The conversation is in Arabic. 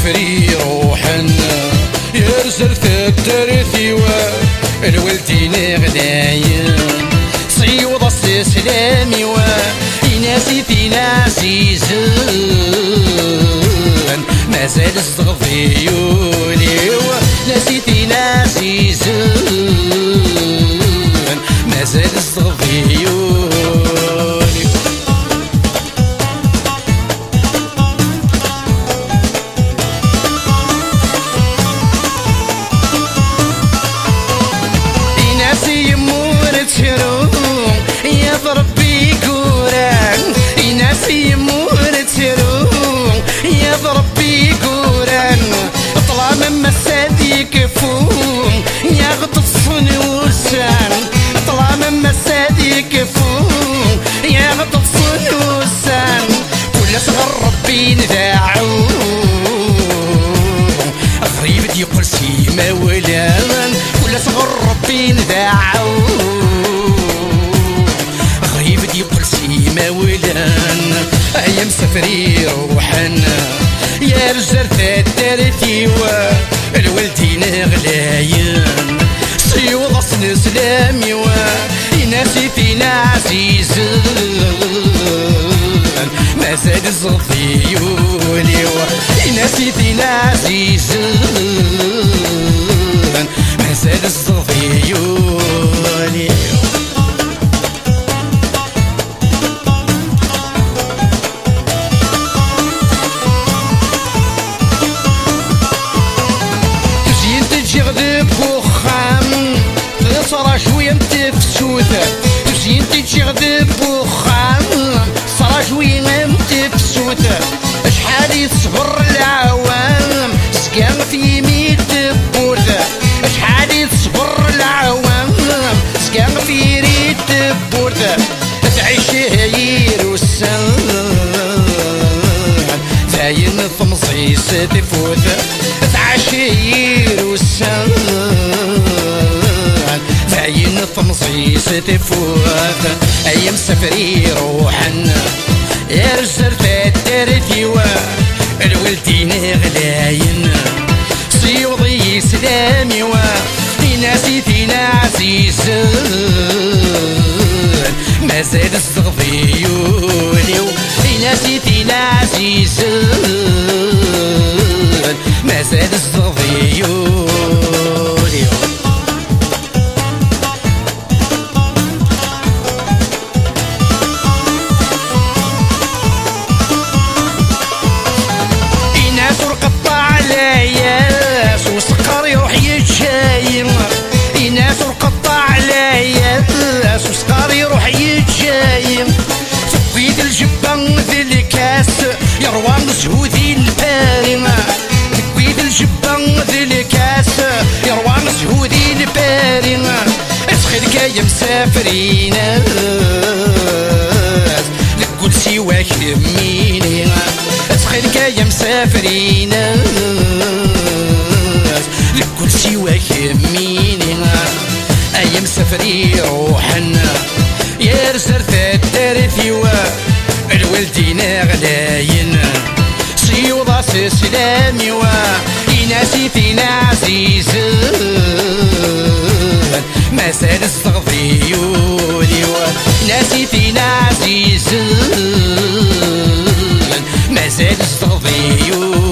مسافري روحنا يرزل الترثي والولدين غدايا صيوض السلامي ويناسي فينا عزيزان مازال الصغفيولي وناسي فينا عزيزان مازال الصغفيولي ربي قوران يناسي مورد سيرون يا ربي قوران طلع من مسادي كفوم يا غطس نوسان طلع من مسادي كفوم يا غطس نوسان كل صغر ربي نداعو غريب يقول سيما ولان كل صغر ربي نداعو يقول سيما ولان يا مسافري روحنا يا رجال الترثي والولدين غلايان صيوض اصل سلامي ويناسي فينا عزيزان مازال الصغفيولي ويناسي فينا عزيزان مازال الصغفيولي صرا شوية متفسوثة تزين تجي غذب وخام صرا شوية متفسوثة شحال يصبر العوام سكان في ميت بوثة شحال يصبر العوام سكان في ريت بوثة تعيش هير والسان زاين ثمصيص تفوثة تعيش هير والسان عين الطمصيص تفوت ايام سفري روحنا يا رجال الترثي والولدين غلاين صيوضي سلامي ويناسي فينا عزيزان مازال الصغفيولي ويناسي فينا عزيزان مازال الصغفيولي يناس القطع عليا وسقار يروح يتجايم تقيد الجبان ذي الكاس يروى مسهودي البارمة تقيد الجبان ذي الكاس يروى مسهودي البارمة اسخلك يا مسافرين لقول سواك يميني اسخلك يا مسافرين لكل سواك يميني ايام سفري روحنا يا رجال الترثي والولدين غلاين صيوض سلامي ويناسي فينا عزيزان مازال الصغفيولي ويناسي فينا عزيزان مازال الصغفيولي